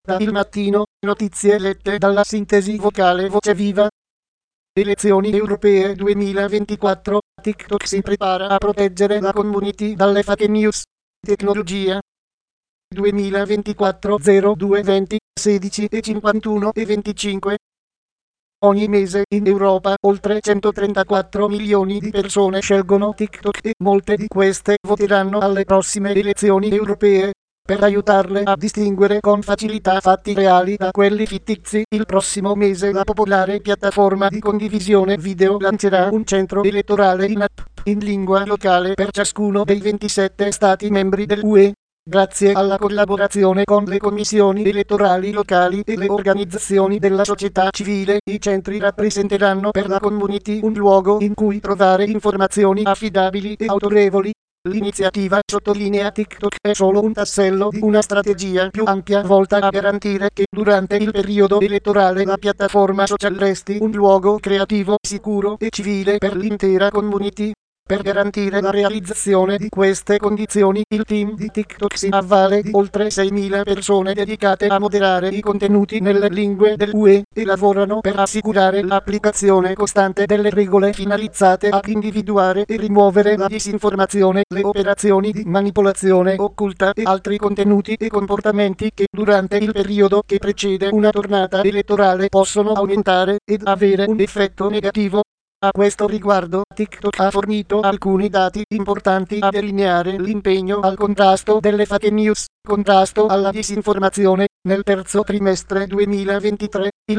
Da Il Mattino, notizie lette dalla sintesi vocale Voce Viva. Elezioni europee 2024, TikTok si prepara a proteggere la community dalle fake news. Tecnologia. 2024 02 20 16 e 51 e 25. Ogni mese in Europa oltre 134 milioni di persone scelgono TikTok e molte di queste voteranno alle prossime elezioni europee. Per aiutarle a distinguere con facilità fatti reali da quelli fittizi, il prossimo mese la popolare piattaforma di condivisione video lancerà un centro elettorale in app in lingua locale per ciascuno dei 27 Stati membri dell'UE. Grazie alla collaborazione con le commissioni elettorali locali e le organizzazioni della società civile, i centri rappresenteranno per la community un luogo in cui trovare informazioni affidabili e autorevoli. L'iniziativa sottolinea TikTok è solo un tassello di una strategia più ampia volta a garantire che durante il periodo elettorale la piattaforma social resti un luogo creativo, sicuro e civile per l'intera community. Per garantire la realizzazione di queste condizioni, il team di TikTok si avvale di oltre 6.000 persone dedicate a moderare i contenuti nelle lingue dell'UE e lavorano per assicurare l'applicazione costante delle regole finalizzate a individuare e rimuovere la disinformazione, le operazioni di manipolazione occulta e altri contenuti e comportamenti che durante il periodo che precede una tornata elettorale possono aumentare ed avere un effetto negativo. A questo riguardo, TikTok ha fornito alcuni dati importanti a delineare l'impegno al contrasto delle fake news, contrasto alla disinformazione. Nel terzo trimestre 2023, il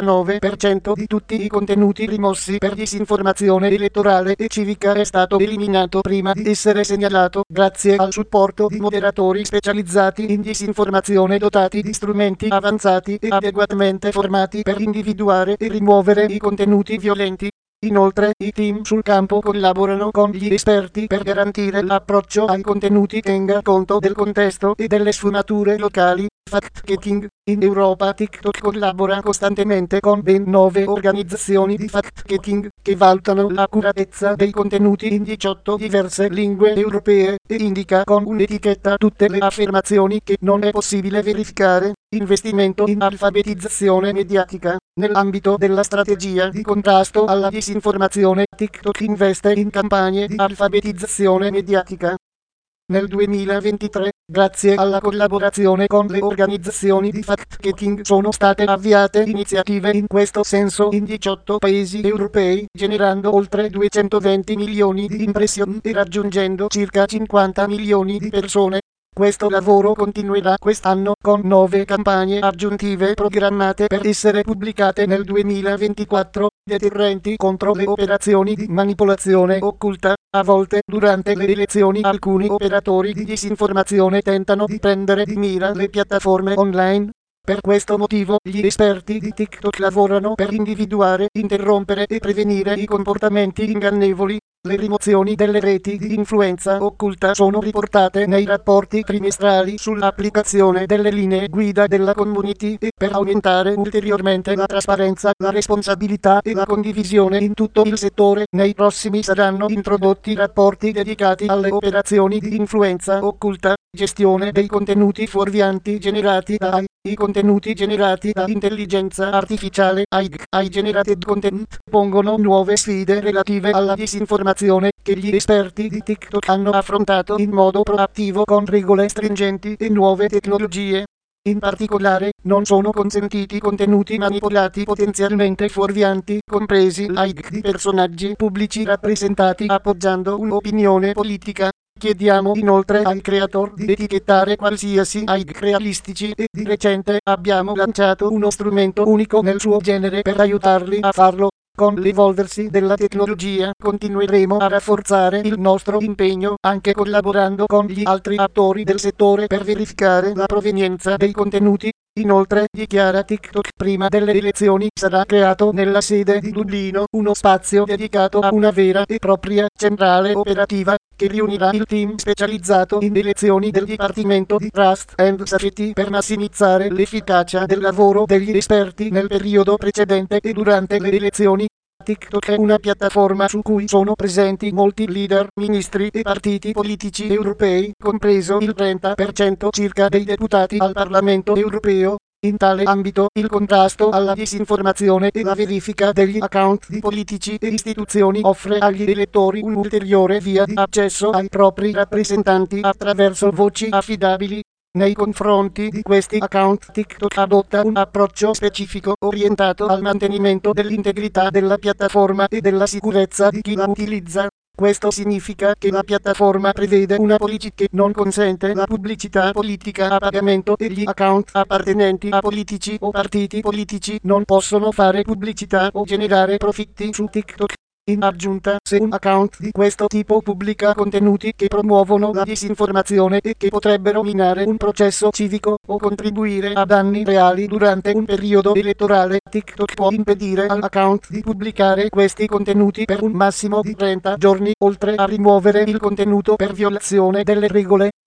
99% di tutti i contenuti rimossi per disinformazione elettorale e civica è stato eliminato prima di essere segnalato, grazie al supporto di moderatori specializzati in disinformazione dotati di strumenti avanzati e adeguatamente formati per individuare e rimuovere i contenuti violenti. Inoltre, i team sul campo collaborano con gli esperti per garantire l'approccio ai contenuti tenga conto del contesto e delle sfumature locali. Fact-checking. In Europa TikTok collabora costantemente con ben 9 organizzazioni di fact-checking che valutano l'accuratezza dei contenuti in 18 diverse lingue europee e indica con un'etichetta tutte le affermazioni che non è possibile verificare. Investimento in alfabetizzazione mediatica. Nell'ambito della strategia di contrasto alla disinformazione, TikTok investe in campagne di alfabetizzazione mediatica. Nel 2023, grazie alla collaborazione con le organizzazioni di fact-checking, sono state avviate iniziative in questo senso in 18 paesi europei, generando oltre 220 milioni di impressioni e raggiungendo circa 50 milioni di persone. Questo lavoro continuerà quest'anno con 9 campagne aggiuntive programmate per essere pubblicate nel 2024, deterrenti contro le operazioni di manipolazione occulta. A volte, durante le elezioni, alcuni operatori di disinformazione tentano di prendere di mira le piattaforme online. Per questo motivo, gli esperti di TikTok lavorano per individuare, interrompere e prevenire i comportamenti ingannevoli. Le rimozioni delle reti di influenza occulta sono riportate nei rapporti trimestrali sull'applicazione delle linee guida della community e per aumentare ulteriormente la trasparenza, la responsabilità e la condivisione in tutto il settore, nei prossimi saranno introdotti rapporti dedicati alle operazioni di influenza occulta, gestione dei contenuti fuorvianti generati da AI. I contenuti generati da intelligenza artificiale AI generated content pongono nuove sfide relative alla disinformazione che gli esperti di TikTok hanno affrontato in modo proattivo con regole stringenti e nuove tecnologie. In particolare, non sono consentiti contenuti manipolati potenzialmente fuorvianti, compresi like di personaggi pubblici rappresentati appoggiando un'opinione politica. Chiediamo inoltre ai creator di etichettare qualsiasi like realistici e di recente abbiamo lanciato uno strumento unico nel suo genere per aiutarli a farlo. Con l'evolversi della tecnologia continueremo a rafforzare il nostro impegno anche collaborando con gli altri attori del settore per verificare la provenienza dei contenuti. Inoltre, dichiara TikTok, prima delle elezioni sarà creato nella sede di Dublino uno spazio dedicato a una vera e propria centrale operativa che riunirà il team specializzato in elezioni del Dipartimento di Trust and Safety per massimizzare l'efficacia del lavoro degli esperti nel periodo precedente e durante le elezioni. TikTok è una piattaforma su cui sono presenti molti leader, ministri e partiti politici europei, compreso il 30% circa dei deputati al Parlamento europeo. In tale ambito, il contrasto alla disinformazione e la verifica degli account di politici e istituzioni offre agli elettori un'ulteriore via di accesso ai propri rappresentanti attraverso voci affidabili. Nei confronti di questi account, TikTok adotta un approccio specifico orientato al mantenimento dell'integrità della piattaforma e della sicurezza di chi la utilizza. Questo significa che la piattaforma prevede una policy che non consente la pubblicità politica a pagamento e gli account appartenenti a politici o partiti politici non possono fare pubblicità o generare profitti su TikTok. In aggiunta, se un account di questo tipo pubblica contenuti che promuovono la disinformazione e che potrebbero minare un processo civico o contribuire a danni reali durante un periodo elettorale, TikTok può impedire all'account di pubblicare questi contenuti per un massimo di 30 giorni, oltre a rimuovere il contenuto per violazione delle regole.